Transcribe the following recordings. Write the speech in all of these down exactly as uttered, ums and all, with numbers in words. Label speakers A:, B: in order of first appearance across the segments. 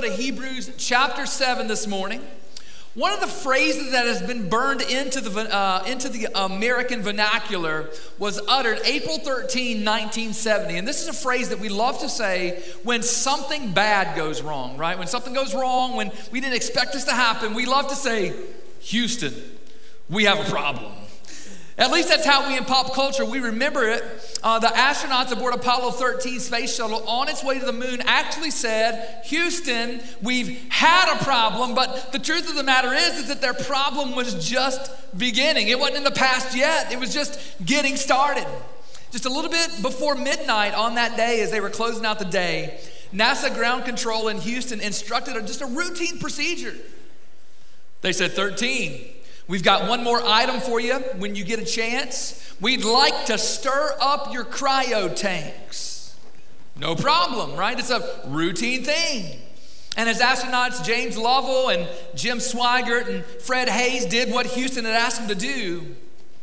A: to Hebrews chapter seven this morning. One of the phrases that has been burned into the, uh, into the American vernacular was uttered April thirteenth, nineteen seventy. And this is a phrase that we love to say when something bad goes wrong, right? When something goes wrong, when we didn't expect this to happen, we love to say, Houston, we have a problem. At least that's how we in pop culture, we remember it. Uh, the astronauts aboard Apollo thirteen space shuttle on its way to the moon actually said, Houston, we've had a problem, but the truth of the matter is, is that their problem was just beginning. It wasn't in the past yet. It was just getting started. Just a little bit before midnight on that day, as they were closing out the day, NASA ground control in Houston instructed just a routine procedure. They said, thirteen. We've got one more item for you when you get a chance. We'd like to stir up your cryo tanks. No problem, right? It's a routine thing. And as astronauts James Lovell and Jim Swigert and Fred Hayes did what Houston had asked them to do,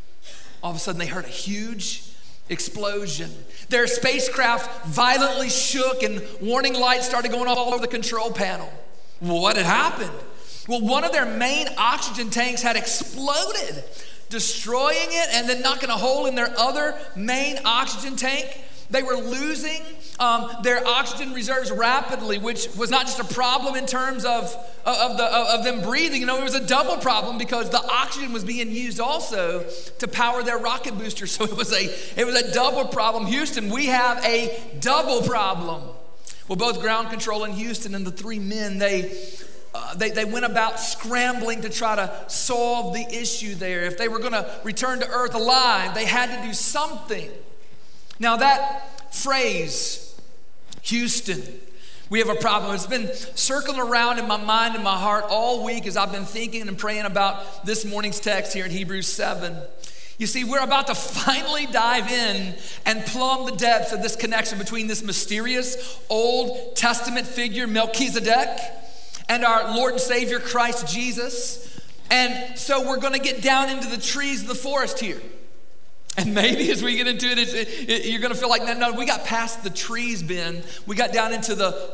A: all of a sudden they heard a huge explosion. Their spacecraft violently shook and warning lights started going off all over the control panel. Well, what had happened? Well, one of their main oxygen tanks had exploded, destroying it and then knocking a hole in their other main oxygen tank. They were losing um, their oxygen reserves rapidly, which was not just a problem in terms of, of, the, of them breathing. You know, it was a double problem because the oxygen was being used also to power their rocket booster. So it was a, it was a double problem. Houston, we have a double problem. Well, both ground control in Houston and the three men, they... Uh, they, they went about scrambling to try to solve the issue there. If they were going to return to Earth alive, they had to do something. Now that phrase, Houston, we have a problem. It's been circling around in my mind and my heart all week as I've been thinking and praying about this morning's text here in Hebrews seven. You see, we're about to finally dive in and plumb the depths of this connection between this mysterious Old Testament figure, Melchizedek, and our Lord and Savior, Christ Jesus. And so we're going to get down into the trees of the forest here. And maybe as we get into it, it's, it, it you're going to feel like, no, no, we got past the trees, Ben. We got down into the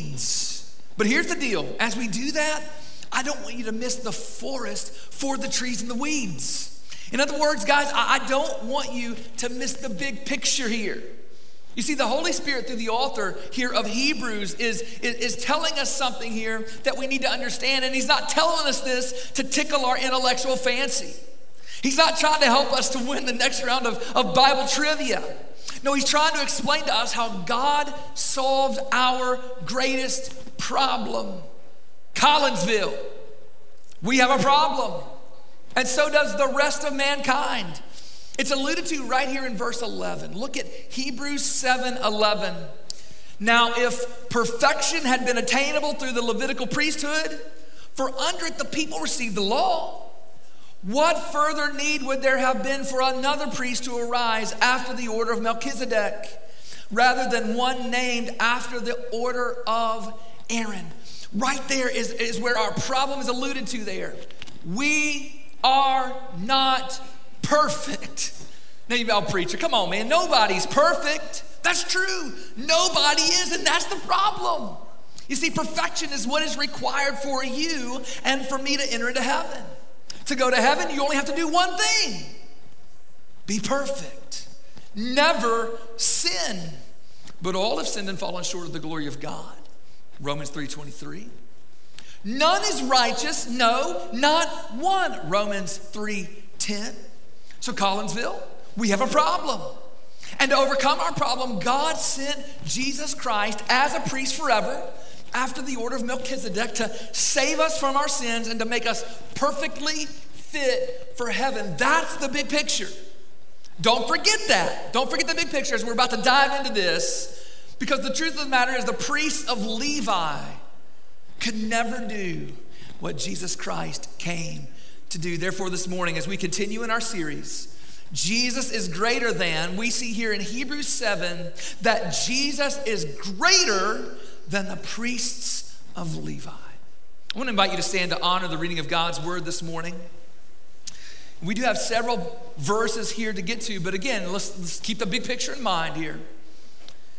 A: weeds. But here's the deal. As we do that, I don't want you to miss the forest for the trees and the weeds. In other words, guys, I, I don't want you to miss the big picture here. You see, the Holy Spirit through the author here of Hebrews is, is, is telling us something here that we need to understand. And he's not telling us this to tickle our intellectual fancy. He's not trying to help us to win the next round of, of Bible trivia. No, he's trying to explain to us how God solved our greatest problem. Collinsville, we have a problem. And so does the rest of mankind. It's alluded to right here in verse eleven. Look at Hebrews seven eleven. Now, if perfection had been attainable through the Levitical priesthood, for under it the people received the law, what further need would there have been for another priest to arise after the order of Melchizedek, rather than one named after the order of Aaron? Right there is, is where our problem is alluded to there. We are not perfect. Now you go, preacher, come on, man. Nobody's perfect. That's true. Nobody is, and that's the problem. You see, perfection is what is required for you and for me to enter into heaven. To go to heaven, you only have to do one thing. Be perfect. Never sin. But all have sinned and fallen short of the glory of God. Romans three twenty-three. None is righteous, no, not one. Romans three ten. So Collinsville, we have a problem. And to overcome our problem, God sent Jesus Christ as a priest forever after the order of Melchizedek to save us from our sins and to make us perfectly fit for heaven. That's the big picture. Don't forget that. Don't forget the big picture as we're about to dive into this, because the truth of the matter is the priests of Levi could never do what Jesus Christ came to do. Therefore, this morning, as we continue in our series, Jesus is greater than, we see here in Hebrews seven that Jesus is greater than the priests of Levi. I want to invite you to stand to honor the reading of God's word this morning. We do have several verses here to get to, but again, let's, let's keep the big picture in mind here.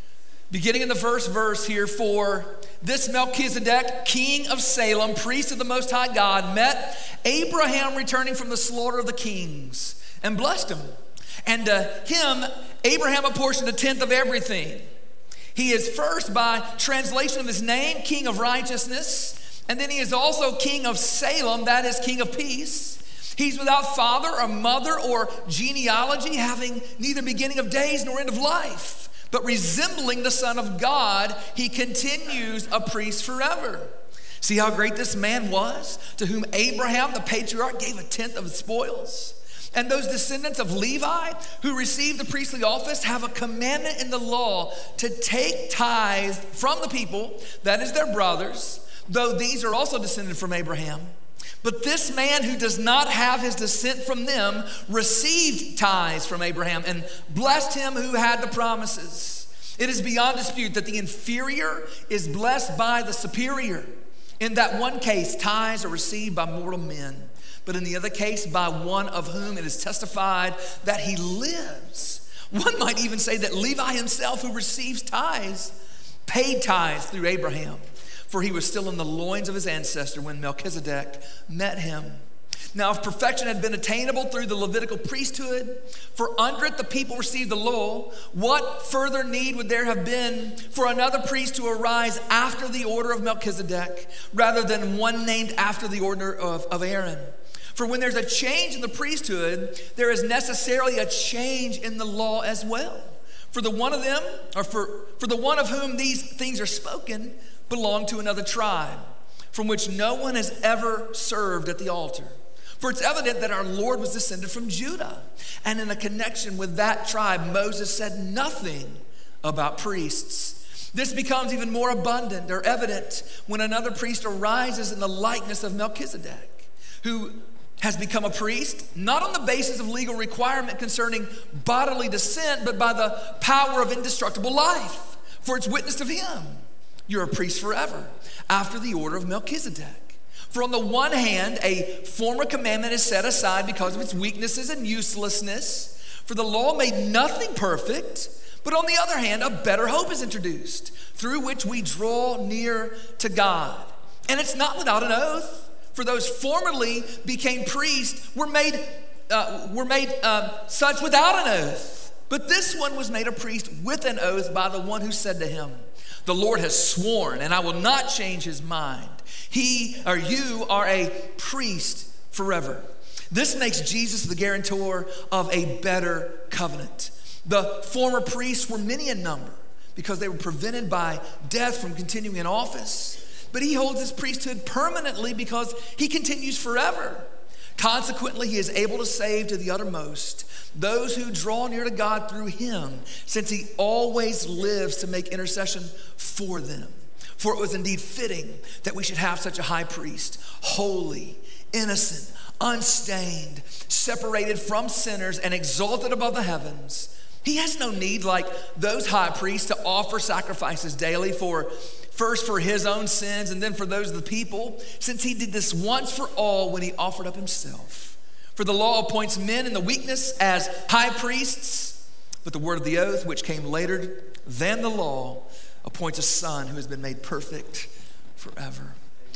A: Beginning in the first verse here, for this Melchizedek, king of Salem, priest of the Most High God, met Abraham returning from the slaughter of the kings and blessed him. And to him, Abraham apportioned a tenth of everything. He is first, by translation of his name, king of righteousness. And then he is also king of Salem, that is king of peace. He's without father or mother or genealogy, having neither beginning of days nor end of life. But resembling the Son of God, he continues a priest forever. See how great this man was, to whom Abraham, the patriarch, gave a tenth of the spoils. And those descendants of Levi who received the priestly office have a commandment in the law to take tithes from the people, that is their brothers, though these are also descended from Abraham. But this man who does not have his descent from them received tithes from Abraham and blessed him who had the promises. It is beyond dispute that the inferior is blessed by the superior. In that one case, tithes are received by mortal men, but in the other case, by one of whom it is testified that he lives. One might even say that Levi himself, who receives tithes, paid tithes through Abraham, for he was still in the loins of his ancestor when Melchizedek met him. Now, if perfection had been attainable through the Levitical priesthood, for under it the people received the law, what further need would there have been for another priest to arise after the order of Melchizedek, rather than one named after the order of, of Aaron? For when there's a change in the priesthood, there is necessarily a change in the law as well. For the one of them, or for, for the one of whom these things are spoken, belong to another tribe, from which no one has ever served at the altar. For it's evident that our Lord was descended from Judah. And in a connection with that tribe, Moses said nothing about priests. This becomes even more abundant or evident when another priest arises in the likeness of Melchizedek, who has become a priest, not on the basis of legal requirement concerning bodily descent, but by the power of indestructible life. For it's witnessed of him, you're a priest forever, after the order of Melchizedek. For on the one hand, a former commandment is set aside because of its weaknesses and uselessness, for the law made nothing perfect. But on the other hand, a better hope is introduced, through which we draw near to God. And it's not without an oath, for those formerly became priests were made, uh, were made um, such without an oath. But this one was made a priest with an oath by the one who said to him, the Lord has sworn, and I will not change his mind. He or you are a priest forever. This makes Jesus the guarantor of a better covenant. The former priests were many in number because they were prevented by death from continuing in office. But he holds his priesthood permanently because he continues forever. Consequently, he is able to save to the uttermost those who draw near to God through him, since he always lives to make intercession for them. For it was indeed fitting that we should have such a high priest, holy, innocent, unstained, separated from sinners, and exalted above the heavens. He has no need, like those high priests, to offer sacrifices daily, for first for his own sins and then for those of the people, since he did this once for all when he offered up himself. For the law appoints men in the weakness as high priests, but the word of the oath, which came later than the law, appoints a son who has been made perfect forever.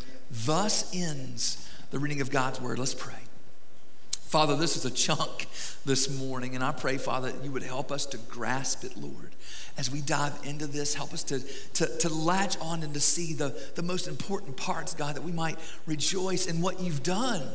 A: Thus ends the reading of God's word. Let's pray. Father, this is a chunk this morning, and I pray, Father, that you would help us to grasp it, Lord. As we dive into this, help us to, to, to latch on and to see the, the most important parts, God, that we might rejoice in what you've done.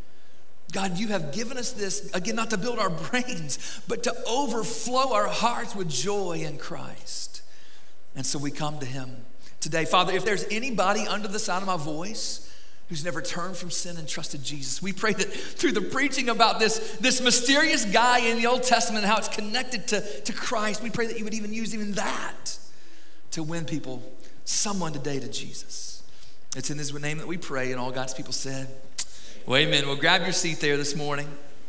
A: God, you have given us this, again, not to build our brains, but to overflow our hearts with joy in Christ. And so we come to him today. Father, if there's anybody under the sound of my voice who's never turned from sin and trusted Jesus, we pray that through the preaching about this, this mysterious guy in the Old Testament and how it's connected to, to Christ, we pray that you would even use even that to win people, someone today, to Jesus. It's in his name that we pray, and all God's people said, well, amen. Well, grab your seat there this morning.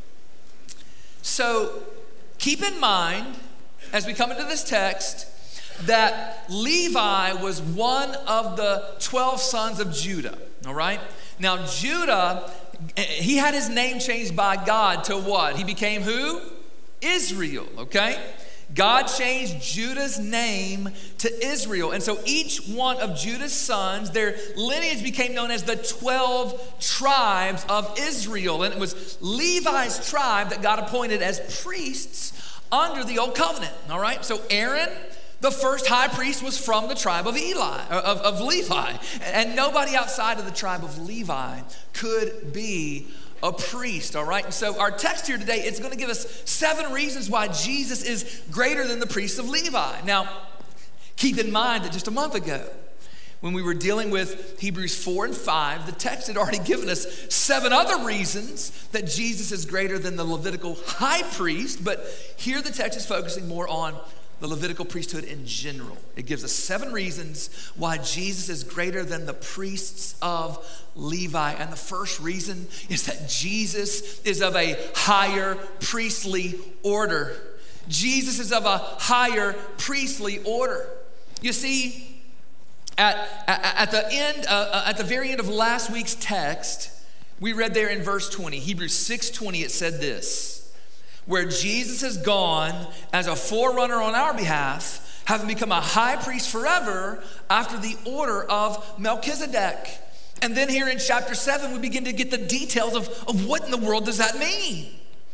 A: So keep in mind, as we come into this text, that Levi was one of the twelve sons of Judah, all right? Now, Judah, he had his name changed by God to what? He became who? Israel, okay? God changed Judah's name to Israel. And so each one of Judah's sons, their lineage became known as the twelve tribes of Israel. And it was Levi's tribe that God appointed as priests under the old covenant. All right, so Aaron, the first high priest, was from the tribe of Eli, of, of Levi. And nobody outside of the tribe of Levi could be a priest, all right? And so our text here today, it's going to give us seven reasons why Jesus is greater than the priests of Levi. Now, keep in mind that just a month ago, when we were dealing with Hebrews four and five, the text had already given us seven other reasons that Jesus is greater than the Levitical high priest. But here the text is focusing more on the Levitical priesthood in general. It gives us seven reasons why Jesus is greater than the priests of Levi. And the first reason is that Jesus is of a higher priestly order. Jesus is of a higher priestly order. You see, at, at, at the end, uh, at the very end of last week's text, we read there in verse twenty, Hebrews six twenty, it said this: where Jesus has gone as a forerunner on our behalf, having become a high priest forever after the order of Melchizedek. And then here in chapter seven, we begin to get the details of, of what in the world does that mean?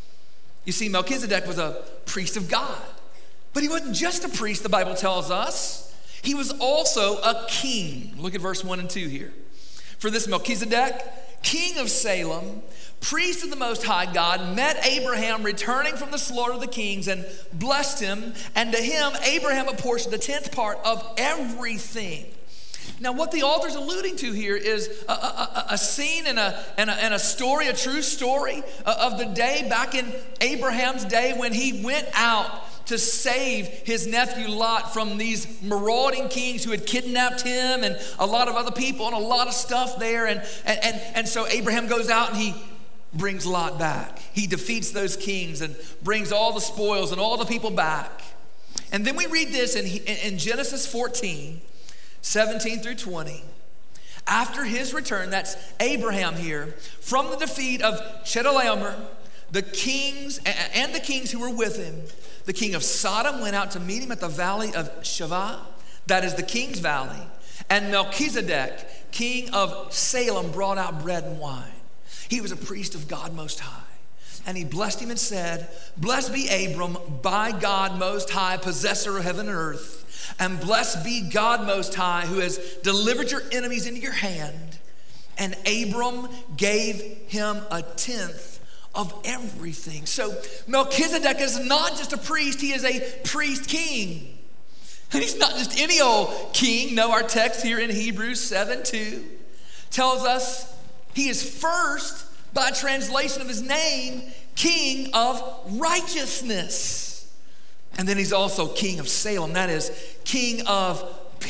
A: You see, Melchizedek was a priest of God, but he wasn't just a priest, the Bible tells us. He was also a king. Look at verse one and two here. For this Melchizedek, king of Salem, priest of the Most High God, met Abraham returning from the slaughter of the kings and blessed him. And to him, Abraham apportioned the tenth part of everything. Now, what the author's alluding to here is a, a, a scene and a, and, a, and a story, a true story of the day back in Abraham's day when he went out to save his nephew Lot from these marauding kings who had kidnapped him and a lot of other people and a lot of stuff there. And, and, and, and so Abraham goes out and he brings Lot back. He defeats those kings and brings all the spoils and all the people back. And then we read this in, in Genesis fourteen, seventeen through twenty. After his return, that's Abraham here, from the defeat of Chedorlaomer, the kings and the kings who were with him, the king of Sodom went out to meet him at the valley of Shavah, that is the king's valley. And Melchizedek, king of Salem, brought out bread and wine. He was a priest of God Most High. And he blessed him and said, "Blessed be Abram by God Most High, possessor of heaven and earth. And blessed be God Most High, who has delivered your enemies into your hand." And Abram gave him a tenth of everything. So Melchizedek is not just a priest, he is a priest king. And he's not just any old king. No, our text here in Hebrews seven two tells us he is first, by translation of his name, king of righteousness. And then he's also king of Salem, that is king of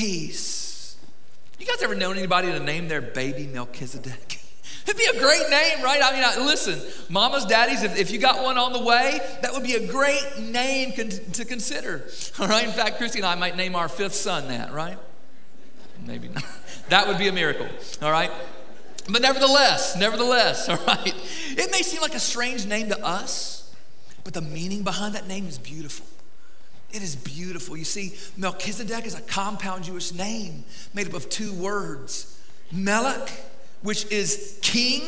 A: peace. You guys ever known anybody to name their baby Melchizedek? It'd be a great name, right? I mean, I, listen, mamas, daddies, if, if you got one on the way, that would be a great name con- to consider. All right, in fact, Christy and I might name our fifth son that, right? Maybe not. That would be a miracle, all right? But nevertheless, nevertheless, all right, it may seem like a strange name to us, but the meaning behind that name is beautiful. It is beautiful. You see, Melchizedek is a compound Jewish name made up of two words, Melech, which is king,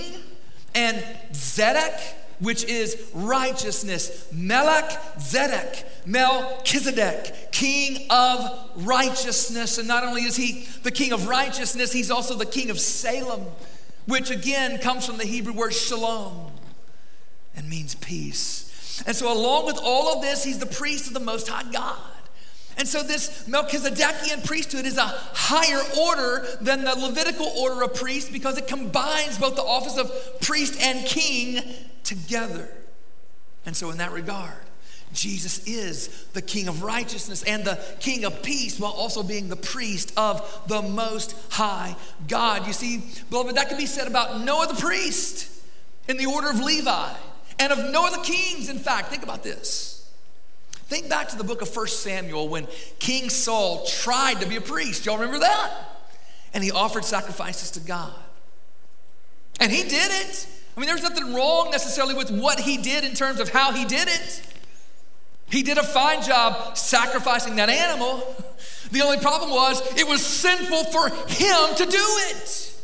A: and Zedek, which is righteousness. Melech Zedek, Melchizedek, king of righteousness. And not only is he the king of righteousness, he's also the king of Salem, which again comes from the Hebrew word shalom and means peace. And so along with all of this, he's the priest of the Most High God. And so this Melchizedekian priesthood is a higher order than the Levitical order of priests because it combines both the office of priest and king together. And so in that regard, Jesus is the king of righteousness and the king of peace while also being the priest of the Most High God. You see, beloved, that can be said about no other priest in the order of Levi and of no other kings. In fact, think about this. Think back to the book of First Samuel when King Saul tried to be a priest. Y'all remember that? And he offered sacrifices to God. And he did it. I mean, there's nothing wrong necessarily with what he did in terms of how he did it. He did a fine job sacrificing that animal. The only problem was it was sinful for him to do it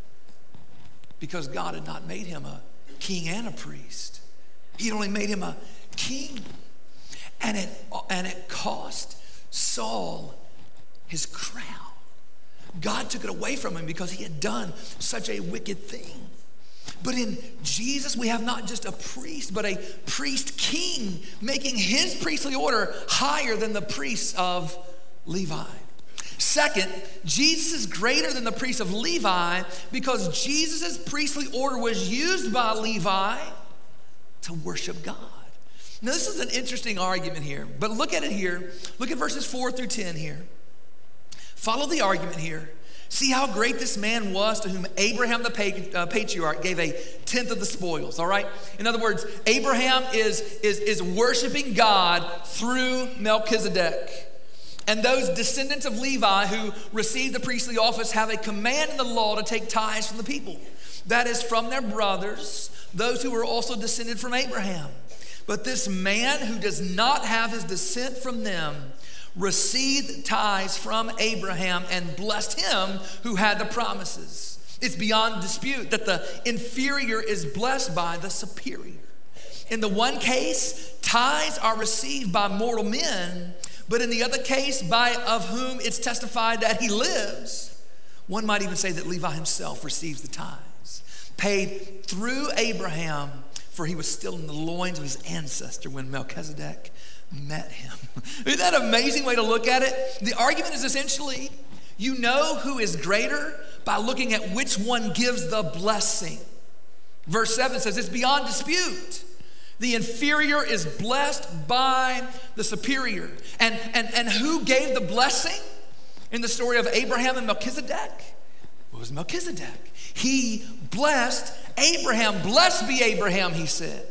A: because God had not made him a king and a priest. He only made him a king. And it, and it cost Saul his crown. God took it away from him because he had done such a wicked thing. But in Jesus, we have not just a priest, but a priest king, making his priestly order higher than the priests of Levi. Second, Jesus is greater than the priests of Levi because Jesus' priestly order was used by Levi to worship God. Now, this is an interesting argument here, but look at it here. Look at verses four through ten here. Follow the argument here. See how great this man was to whom Abraham the patriarch gave a tenth of the spoils, all right? In other words, Abraham is, is, is worshiping God through Melchizedek. And those descendants of Levi who received the priestly office have a command in the law to take tithes from the people. That is from their brothers, those who were also descended from Abraham. But this man who does not have his descent from them received tithes from Abraham and blessed him who had the promises. It's beyond dispute that the inferior is blessed by the superior. In the one case, tithes are received by mortal men, but in the other case, by of whom it's testified that he lives. One might even say that Levi himself receives the tithes, paid through Abraham, for he was still in the loins of his ancestor when Melchizedek met him. Isn't that an amazing way to look at it? The argument is essentially, you know who is greater by looking at which one gives the blessing. Verse seven says it's beyond dispute. The inferior is blessed by the superior. And, and, and who gave the blessing in the story of Abraham and Melchizedek? It was Melchizedek. He blessed Abraham. Blessed be Abraham, he said.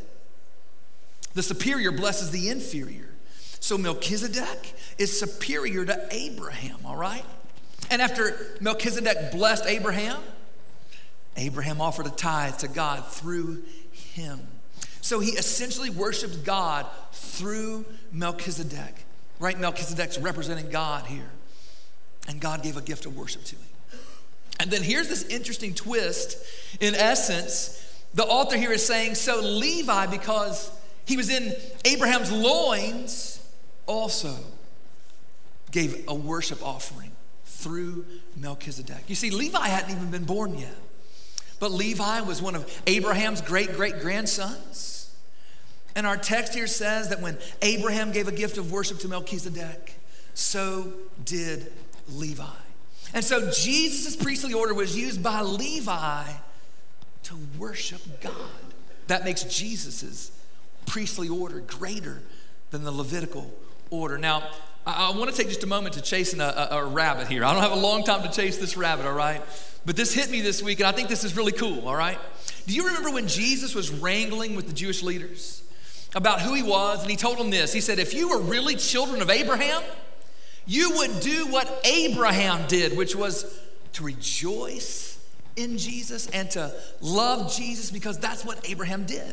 A: The superior blesses the inferior. So Melchizedek is superior to Abraham, all right? And after Melchizedek blessed Abraham, Abraham offered a tithe to God through him. So he essentially worshiped God through Melchizedek, right? Melchizedek's representing God here. And God gave a gift of worship to him. And then here's this interesting twist. In essence, the author here is saying, so Levi, because he was in Abraham's loins, also gave a worship offering through Melchizedek. You see, Levi hadn't even been born yet. But Levi was one of Abraham's great-great-grandsons. And our text here says that when Abraham gave a gift of worship to Melchizedek, so did Levi. And so Jesus' priestly order was used by Levi to worship God. That makes Jesus' priestly order greater than the Levitical order. Now, I, I want to take just a moment to chase a, a, a rabbit here. I don't have a long time to chase this rabbit, all right? But this hit me this week, and I think this is really cool, all right? Do you remember when Jesus was wrangling with the Jewish leaders about who he was? And he told them this. He said, if you were really children of Abraham, you would do what Abraham did, which was to rejoice in Jesus and to love Jesus, because that's what Abraham did.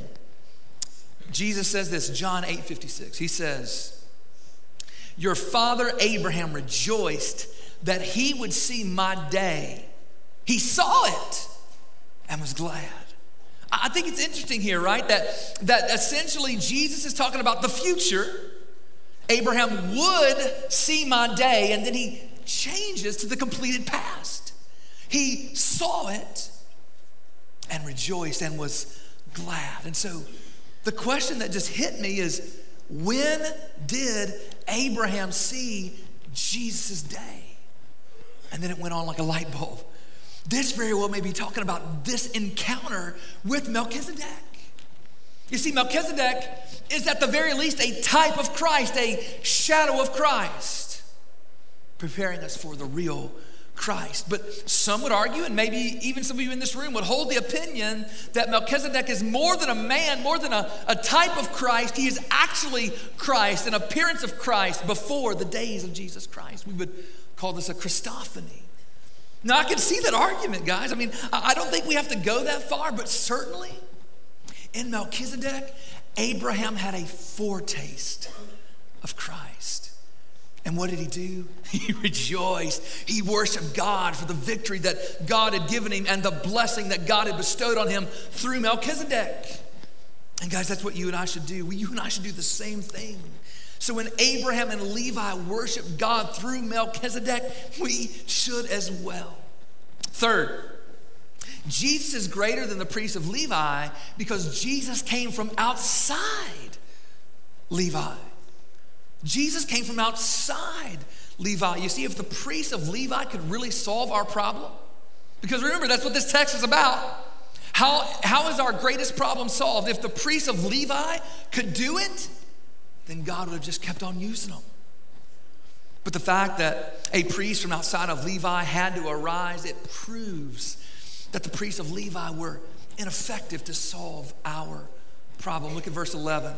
A: Jesus says this, John eight fifty-six. He says, your father Abraham rejoiced that he would see my day. He saw it and was glad. I think it's interesting here, right? That, that essentially Jesus is talking about the future. Abraham would see my day, and then he changes to the completed past. He saw it and rejoiced and was glad. And so the question that just hit me is, when did Abraham see Jesus' day? And then it went on like a light bulb. This very well may be talking about this encounter with Melchizedek. You see, Melchizedek is at the very least a type of Christ, a shadow of Christ, preparing us for the real Christ. But some would argue, and maybe even some of you in this room would hold the opinion that Melchizedek is more than a man, more than a, a type of Christ. He is actually Christ, an appearance of Christ before the days of Jesus Christ. We would call this a Christophany. Now, I can see that argument, guys. I mean, I don't think we have to go that far, but certainly in Melchizedek, Abraham had a foretaste of Christ. And what did he do? He rejoiced. He worshiped God for the victory that God had given him and the blessing that God had bestowed on him through Melchizedek. And guys, that's what you and I should do. You and I should do the same thing. So when Abraham and Levi worshiped God through Melchizedek, we should as well. Third, Jesus is greater than the priest of Levi because Jesus came from outside Levi. Jesus came from outside Levi. You see, if the priest of Levi could really solve our problem, because remember, that's what this text is about. How, how is our greatest problem solved? If the priest of Levi could do it, then God would have just kept on using them. But the fact that a priest from outside of Levi had to arise, it proves that the priests of Levi were ineffective to solve our problem. Look at verse eleven.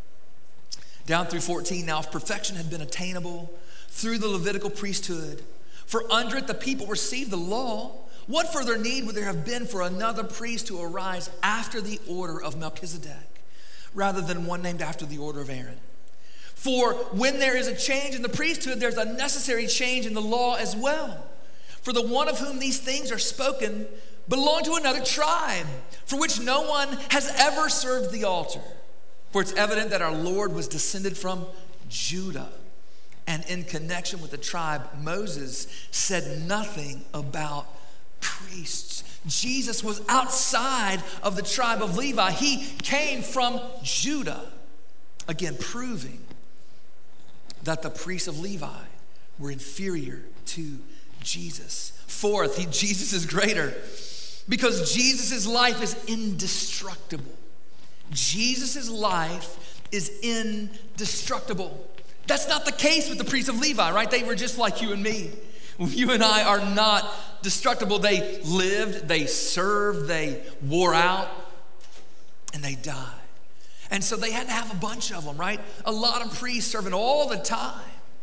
A: Down through fourteen, now if perfection had been attainable through the Levitical priesthood, for under it the people received the law, what further need would there have been for another priest to arise after the order of Melchizedek, rather than one named after the order of Aaron? For when there is a change in the priesthood, there's a necessary change in the law as well. For the one of whom these things are spoken belonged to another tribe, for which no one has ever served the altar. For it's evident that our Lord was descended from Judah. And in connection with the tribe, Moses said nothing about priests. Jesus was outside of the tribe of Levi. He came from Judah. Again, proving that the priests of Levi were inferior to Jesus. Fourth, he, Jesus is greater because Jesus' life is indestructible. Jesus' life is indestructible. That's not the case with the priests of Levi, right? They were just like you and me. You and I are not destructible. They lived, they served, they wore out, and they died. And so they had to have a bunch of them, right? A lot of priests serving all the time,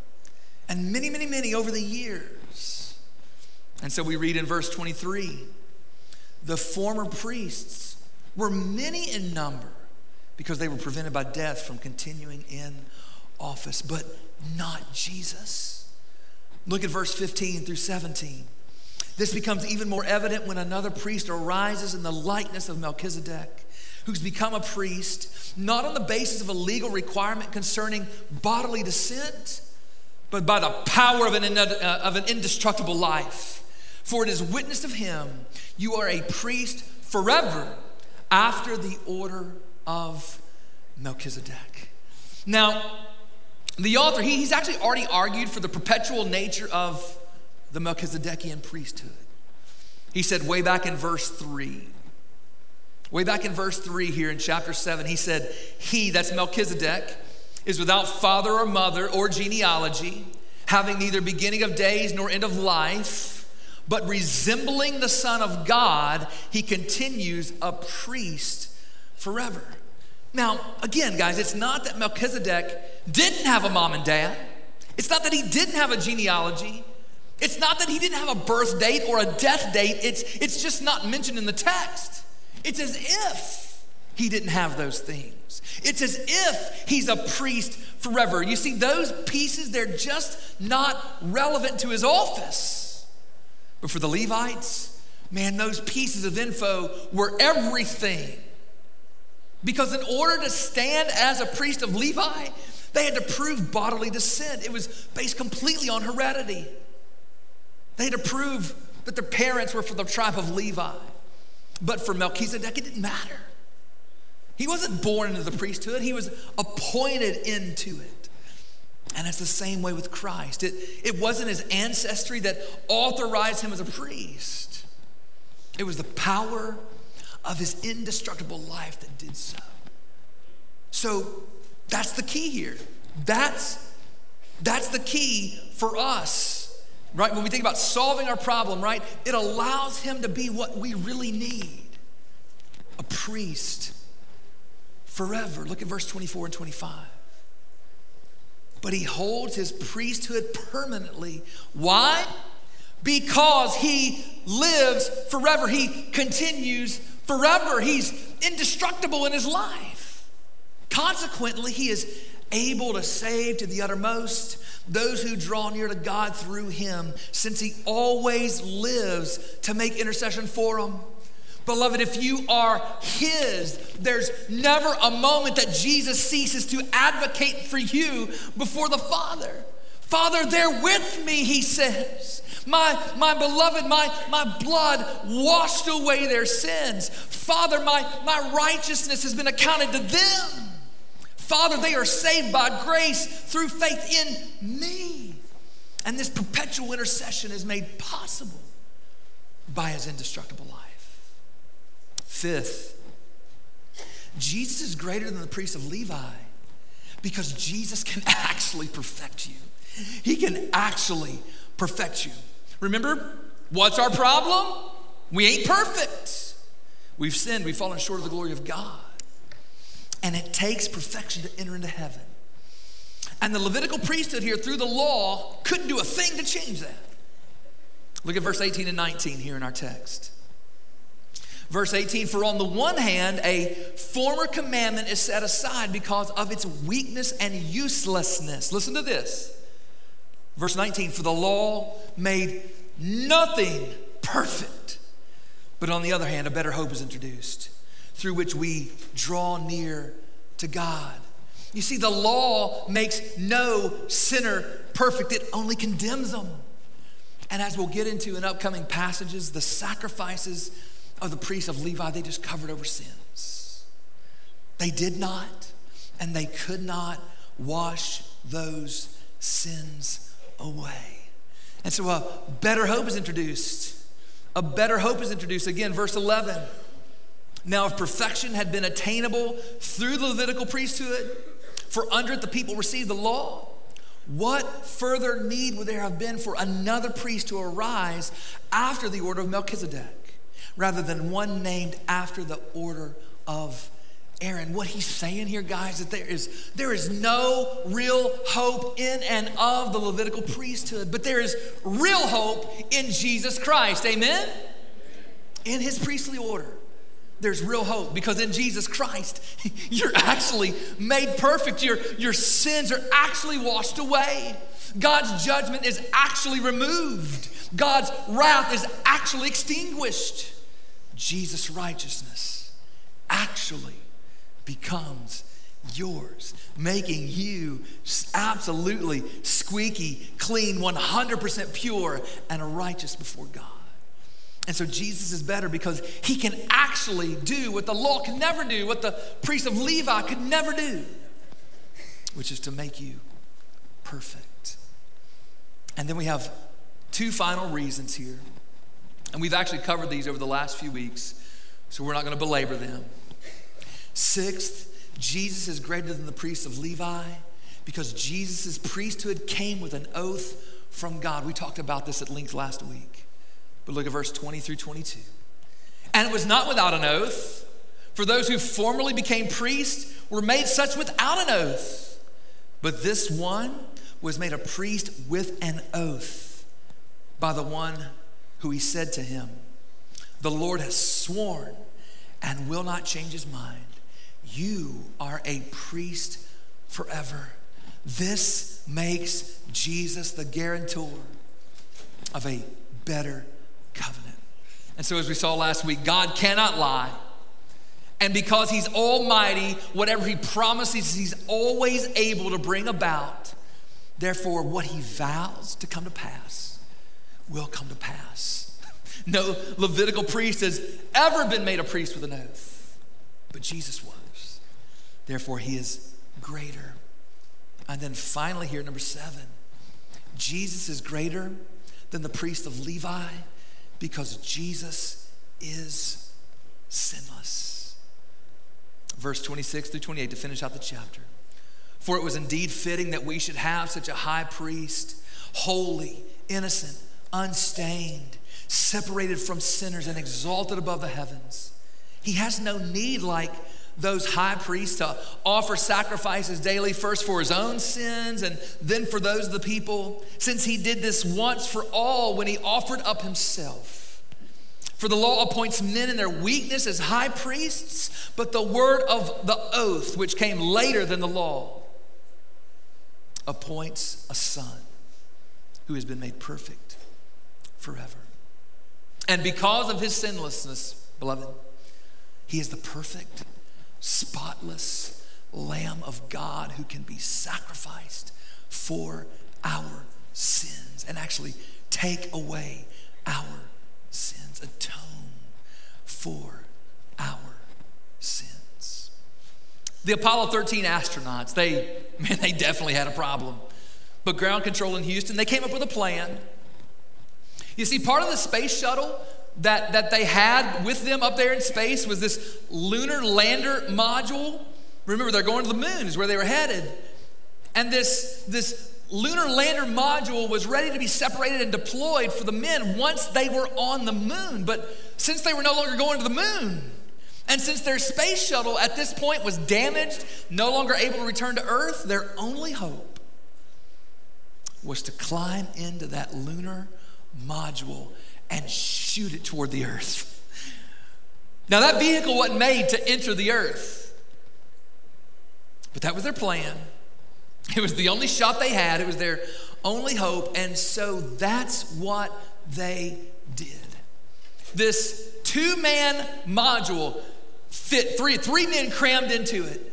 A: and many, many, many over the years. And so we read in verse twenty-three, the former priests were many in number because they were prevented by death from continuing in office, but not Jesus. Look at verse fifteen through seventeen. This becomes even more evident when another priest arises in the likeness of Melchizedek, who's become a priest, not on the basis of a legal requirement concerning bodily descent, but by the power of an, uh, of an indestructible life. For it is witnessed of him, you are a priest forever after the order of Melchizedek. Now, the author, he, he's actually already argued for the perpetual nature of the Melchizedekian priesthood. He said way back in verse three, way back in verse three here in chapter seven, he said, he, that's Melchizedek, is without father or mother or genealogy, having neither beginning of days nor end of life, but resembling the Son of God, he continues a priest forever. Now, again, guys, it's not that Melchizedek didn't have a mom and dad. It's not that he didn't have a genealogy. It's not that he didn't have a birth date or a death date. It's, it's just not mentioned in the text. It's as if he didn't have those things. It's as if he's a priest forever. You see, those pieces, they're just not relevant to his office. But for the Levites, man, those pieces of info were everything. Because in order to stand as a priest of Levi, they had to prove bodily descent. It was based completely on heredity. They had to prove that their parents were from the tribe of Levi. But for Melchizedek, it didn't matter. He wasn't born into the priesthood. He was appointed into it. And it's the same way with Christ. It, it wasn't his ancestry that authorized him as a priest. It was the power of his indestructible life that did so. So that's the key here. That's, that's the key for us, right? When we think about solving our problem, right? It allows him to be what we really need, a priest forever. Look at verse twenty-four and twenty-five. But he holds his priesthood permanently. Why? Because he lives forever. He continues forever. He's indestructible in his life. Consequently, he is able to save to the uttermost those who draw near to God through him, since he always lives to make intercession for them. Beloved, if you are his, there's never a moment that Jesus ceases to advocate for you before the Father. Father, they're with me, he says. My, my beloved, my, my blood washed away their sins. Father, my, my righteousness has been accounted to them. Father, they are saved by grace through faith in me. And this perpetual intercession is made possible by his indestructible life. Fifth, Jesus is greater than the priest of Levi because Jesus can actually perfect you. He can actually perfect you. Remember, what's our problem? We ain't perfect. We've sinned, we've fallen short of the glory of God. And it takes perfection to enter into heaven. And the Levitical priesthood here through the law couldn't do a thing to change that. Look at verse eighteen and nineteen here in our text. Verse eighteen, for on the one hand, a former commandment is set aside because of its weakness and uselessness. Listen to this. Verse nineteen, for the law made nothing perfect. But on the other hand, a better hope is introduced, through which we draw near to God. You see, the law makes no sinner perfect. It only condemns them. And as we'll get into in upcoming passages, the sacrifices of the priests of Levi, they just covered over sins. They did not, and they could not wash those sins away. And so a better hope is introduced. A better hope is introduced. Again, verse eleven. Now, if perfection had been attainable through the Levitical priesthood, for under it the people received the law, what further need would there have been for another priest to arise after the order of Melchizedek, rather than one named after the order of Aaron? What he's saying here, guys, that there is, there is no real hope in and of the Levitical priesthood, but there is real hope in Jesus Christ. Amen? In his priestly order. There's real hope because in Jesus Christ, you're actually made perfect. Your, your sins are actually washed away. God's judgment is actually removed. God's wrath is actually extinguished. Jesus' righteousness actually becomes yours, making you absolutely squeaky, clean, one hundred percent pure, and righteous before God. And so Jesus is better because he can actually do what the law can never do, what the priest of Levi could never do, which is to make you perfect. And then we have two final reasons here. And we've actually covered these over the last few weeks, so we're not going to belabor them. Sixth, Jesus is greater than the priest of Levi because Jesus' priesthood came with an oath from God. We talked about this at length last week. But look at verse twenty through twenty-two. And it was not without an oath, for those who formerly became priests were made such without an oath. But this one was made a priest with an oath by the one who he said to him, the Lord has sworn and will not change his mind. You are a priest forever. This makes Jesus the guarantor of a better covenant. And so as we saw last week, God cannot lie. And because he's almighty, whatever he promises, he's always able to bring about. Therefore, what he vows to come to pass will come to pass. No Levitical priest has ever been made a priest with an oath, but Jesus was. Therefore, he is greater. And then finally here, number seven, Jesus is greater than the priest of Levi because Jesus is sinless. Verse twenty-six through twenty-eight to finish out the chapter. For it was indeed fitting that we should have such a high priest, holy, innocent, unstained, separated from sinners and exalted above the heavens. He has no need like those high priests to offer sacrifices daily, first for his own sins and then for those of the people, since he did this once for all when he offered up himself. For the law appoints men in their weakness as high priests, but the word of the oath, which came later than the law, appoints a son who has been made perfect forever. And because of his sinlessness, beloved, he is the perfect, spotless Lamb of God who can be sacrificed for our sins and actually take away our sins, atone for our sins. The Apollo thirteen astronauts, they, man, they definitely had a problem. But ground control in Houston, they came up with a plan. You see, part of the space shuttle that, that they had with them up there in space was this lunar lander module. Remember, they're going to the moon is where they were headed. And this, this lunar lander module was ready to be separated and deployed for the men once they were on the moon. But since they were no longer going to the moon, and since their space shuttle at this point was damaged, no longer able to return to Earth, their only hope was to climb into that lunar module and shoot it toward the Earth. Now, that vehicle wasn't made to enter the Earth, but that was their plan. It was the only shot they had. It was their only hope, and so that's what they did. This two-man module fit three, three men crammed into it,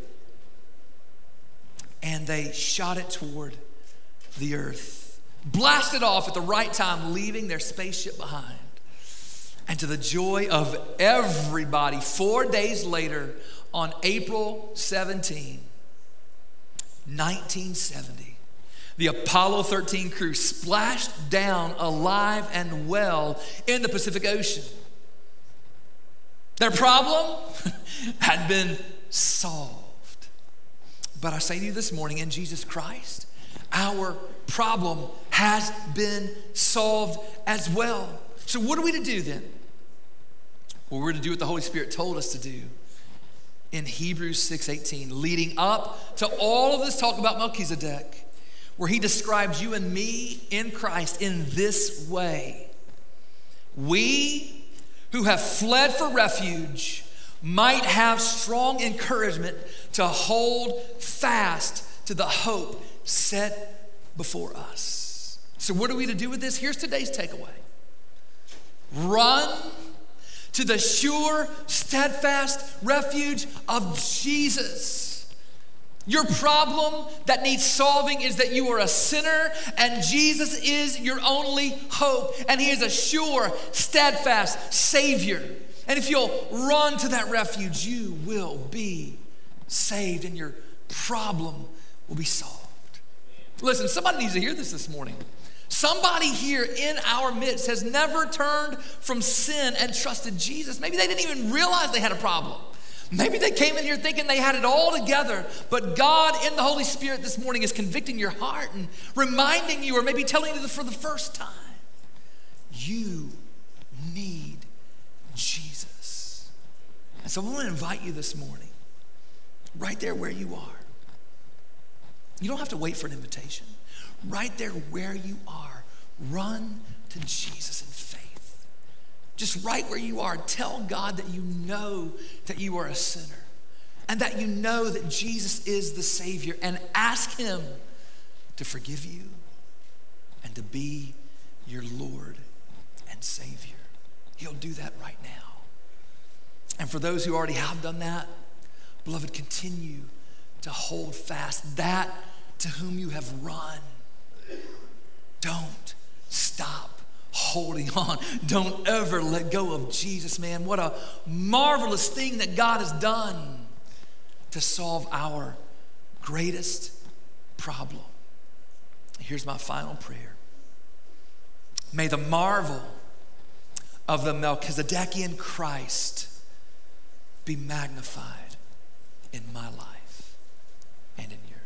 A: and they shot it toward the Earth, blasted off at the right time, leaving their spaceship behind. And to the joy of everybody, four days later, on April seventeenth, nineteen seventy, the Apollo thirteen crew splashed down alive and well in the Pacific Ocean. Their problem had been solved. But I say to you this morning, in Jesus Christ, our problem has been solved as well. So what are we to do then? Well, we're to do what the Holy Spirit told us to do in Hebrews six eighteen, leading up to all of this talk about Melchizedek, where he describes you and me in Christ in this way. We who have fled for refuge might have strong encouragement to hold fast to the hope set before us. So what are we to do with this? Here's today's takeaway. Run to the sure, steadfast refuge of Jesus. Your problem that needs solving is that you are a sinner and Jesus is your only hope. And he is a sure, steadfast Savior. And if you'll run to that refuge, you will be saved and your problem will be solved. Listen, somebody needs to hear this this morning. Somebody here in our midst has never turned from sin and trusted Jesus. Maybe they didn't even realize they had a problem. Maybe they came in here thinking they had it all together, but God in the Holy Spirit this morning is convicting your heart and reminding you, or maybe telling you for the first time, you need Jesus. And so I want to invite you this morning, right there where you are. You don't have to wait for an invitation. Right there where you are, run to Jesus in faith. Just right where you are, tell God that you know that you are a sinner and that you know that Jesus is the Savior, and ask him to forgive you and to be your Lord and Savior. He'll do that right now. And for those who already have done that, beloved, continue to hold fast that to whom you have run. Don't stop holding on. Don't ever let go of Jesus, man. What a marvelous thing that God has done to solve our greatest problem. Here's my final prayer. May the marvel of the Melchizedekian Christ be magnified in my life and in yours.